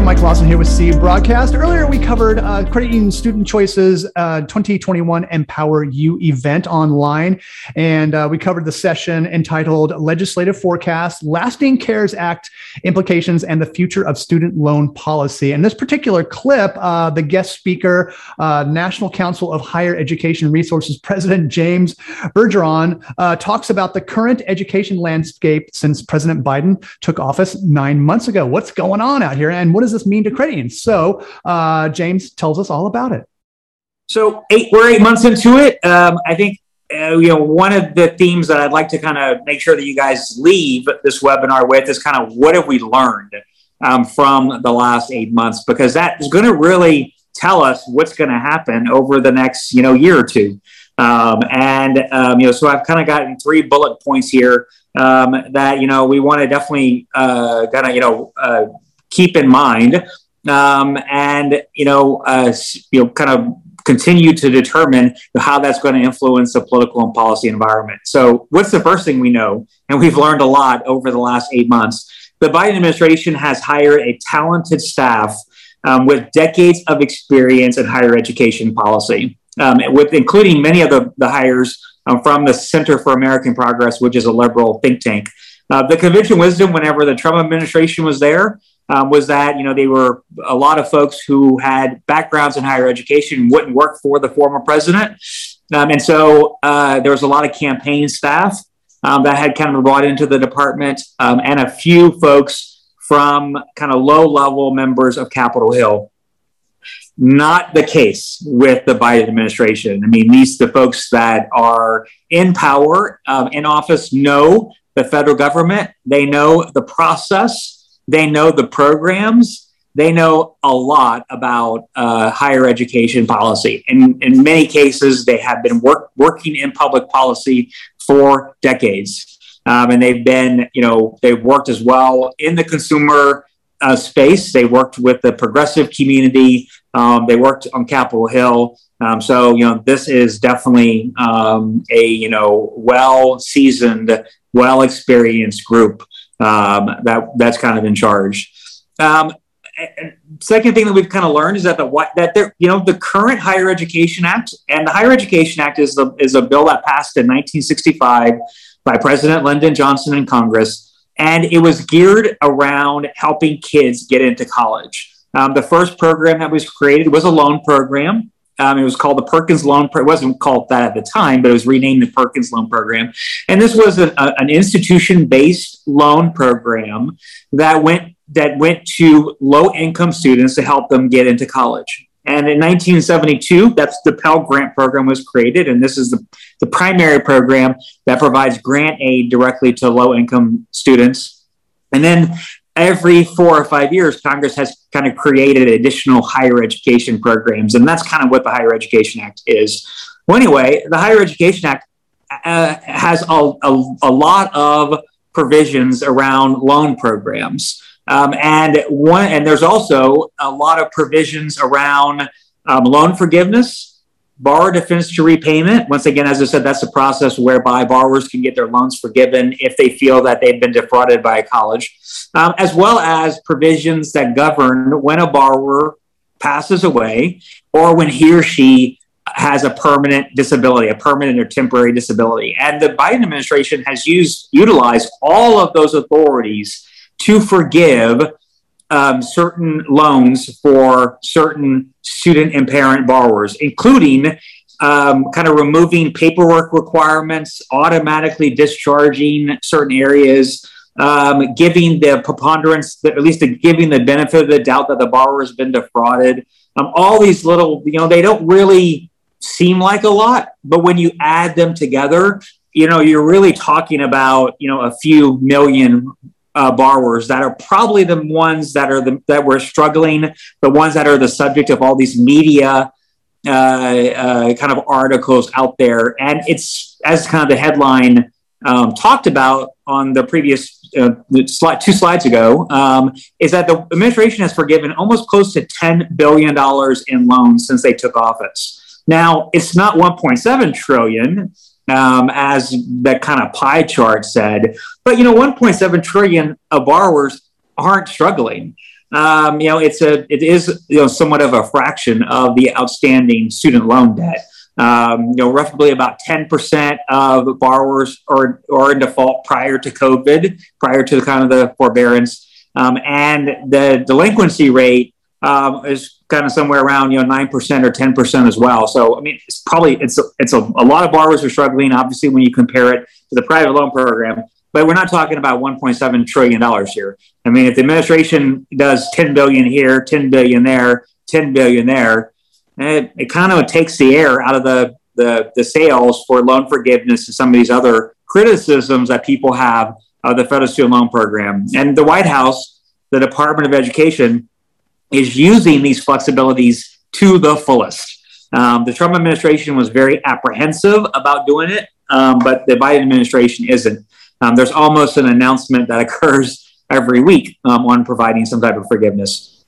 Mike Lawson here with C Broadcast. Earlier, we covered Credit Union Student Choice's 2021 Empower You event online. And we covered the session entitled Legislative Forecast, Lasting CARES Act Implications, and the Future of Student Loan Policy. In this particular clip, the guest speaker, National Council of Higher Education Resources President James Bergeron, talks about the current education landscape since President Biden took office 9 months ago. What's going on out here, and what does this mean to credit unions? So James tells us all about it. So we're 8 months into it. I think one of the themes that I'd like to kind of make sure that you guys leave this webinar with is kind of what have we learned from the last 8 months, because that is going to really tell us what's going to happen over the next year or two. So I've kind of gotten 3 bullet points here that we want to definitely keep in mind, kind of continue to determine how that's going to influence the political and policy environment. So what's the first thing we know? And we've learned a lot over the last 8 months. The Biden administration has hired a talented staff with decades of experience in higher education policy, including many of the hires from the Center for American Progress, which is a liberal think tank. The convention wisdom, whenever the Trump administration was there, was that, they were a lot of folks who had backgrounds in higher education wouldn't work for the former president. So there was a lot of campaign staff that had kind of brought into the department, and a few folks from kind of low-level members of Capitol Hill. Not the case with the Biden administration. I mean, the folks that are in power, in office, know the federal government. They know the process. They know the programs. They know a lot about higher education policy. And in many cases, they have been working in public policy for decades. And they've been, they've worked as well in the consumer space. They worked with the progressive community. They worked on Capitol Hill. This is definitely a, well-seasoned, well-experienced group that's kind of in charge. Second thing that we've kind of learned is that the current Higher Education Act, and the Higher Education Act is a bill that passed in 1965 by President Lyndon Johnson in Congress, and it was geared around helping kids get into college. The first program that was created was a loan program. It was called the Perkins Loan Program. It wasn't called that at the time, but it was renamed the Perkins Loan Program. And this was an institution-based loan program that went to low-income students to help them get into college. And in 1972, that's the Pell Grant Program was created, and this is the primary program that provides grant aid directly to low-income students. And then every 4 or 5 years, Congress has kind of created additional higher education programs, and that's kind of what the Higher Education Act is. Well, anyway, the Higher Education Act has a lot of provisions around loan programs. And there's also a lot of provisions around loan forgiveness, borrower defense to repayment. Once again, as I said, that's a process whereby borrowers can get their loans forgiven if they feel that they've been defrauded by a college, as well as provisions that govern when a borrower passes away or when he or she has a permanent disability, a permanent or temporary disability. And the Biden administration has utilized all of those authorities to forgive certain loans for certain student and parent borrowers, including kind of removing paperwork requirements, automatically discharging certain areas, giving the preponderance, at least giving the benefit of the doubt that the borrower has been defrauded. All these little, they don't really seem like a lot, but when you add them together, you're really talking about, a few million borrowers that are probably the ones that were struggling, the ones that are the subject of all these media kind of articles out there. And it's, as kind of the headline talked about on the previous 2 slides ago, is that the administration has forgiven almost close to $10 billion in loans since they took office. Now, it's not 1.7 trillion, as that kind of pie chart said, but 1.7 trillion of borrowers aren't struggling. it is somewhat of a fraction of the outstanding student loan debt. Roughly about 10% of borrowers are in default prior to COVID, prior to kind of the forbearance, and the delinquency rate is kind of somewhere around 9% or 10% as well. So I mean, it's a lot of borrowers are struggling. Obviously, when you compare it to the private loan program, but we're not talking about $1.7 trillion here. I mean, if the administration does $10 billion here, $10 billion there, $10 billion there, it kind of takes the air out of the sails for loan forgiveness and some of these other criticisms that people have of the federal student loan program. And the White House, the Department of Education, is using these flexibilities to the fullest. The Trump administration was very apprehensive about doing it, but the Biden administration isn't. There's almost an announcement that occurs every week on providing some type of forgiveness.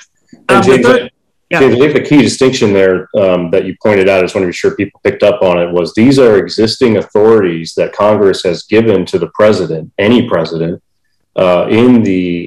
James, I think the key distinction there that you pointed out, I just want to be sure people picked up on it, was these are existing authorities that Congress has given to the president, any president, in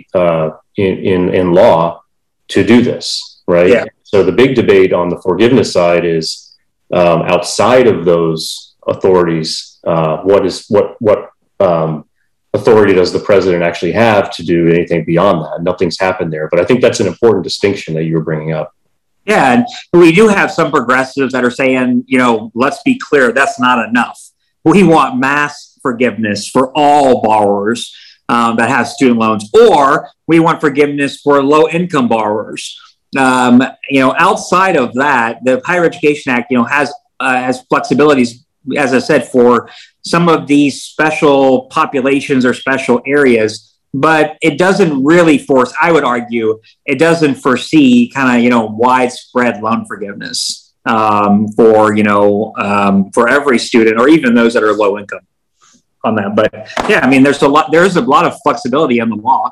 law to do this, right? Yeah. So the big debate on the forgiveness side is outside of those authorities, what authority does the president actually have to do anything beyond that? Nothing's happened there, but I think that's an important distinction that you were bringing up. Yeah, and we do have some progressives that are saying, let's be clear, that's not enough. We want mass forgiveness for all borrowers that have student loans, or we want forgiveness for low-income borrowers. Outside of that, the Higher Education Act, has flexibilities, as I said, for some of these special populations or special areas. But it doesn't really force, I would argue, it doesn't foresee kind of, widespread loan forgiveness for every student or even those that are low income on that. But yeah, I mean, there's a lot of flexibility in the law,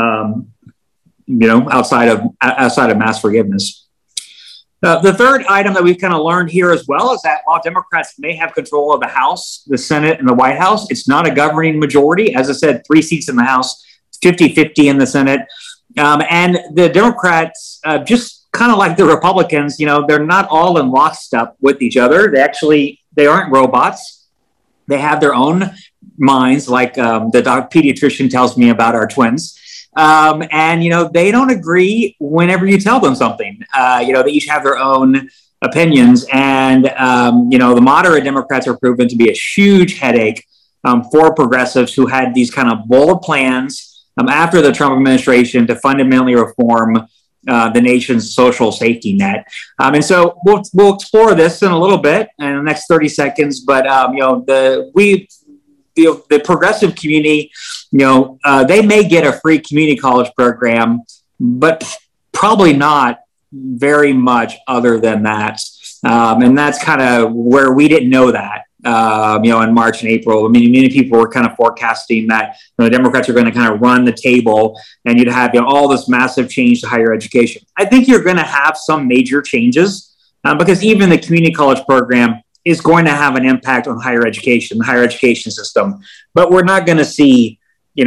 outside of mass forgiveness. The third item that we've kind of learned here as well is that while Democrats may have control of the House, the Senate, and the White House, it's not a governing majority. As I said, 3 seats in the House, 50-50 in the Senate. And the Democrats, just kind of like the Republicans, they're not all in lockstep with each other. They aren't robots. They have their own minds, like the pediatrician tells me about our twins. And they don't agree whenever you tell them something. They each have their own opinions. And, the moderate Democrats are proven to be a huge headache for progressives who had these kind of bold plans after the Trump administration to fundamentally reform the nation's social safety net. And so we'll explore this in a little bit in the next 30 seconds. But, the progressive community, they may get a free community college program, but probably not very much other than that. And that's kind of where we didn't know that, in March and April. I mean, many people were kind of forecasting that the Democrats are going to kind of run the table and you'd have all this massive change to higher education. I think you're going to have some major changes because even the community college program is going to have an impact on higher education, the higher education system. But we're not going to see, a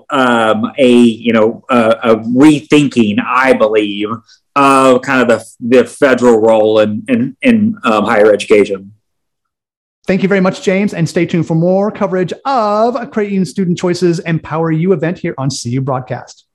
rethinking, I believe, of kind of the federal role in higher education. Thank you very much, James, and stay tuned for more coverage of Credit Union Student Choices Empower You event here on CU Broadcast.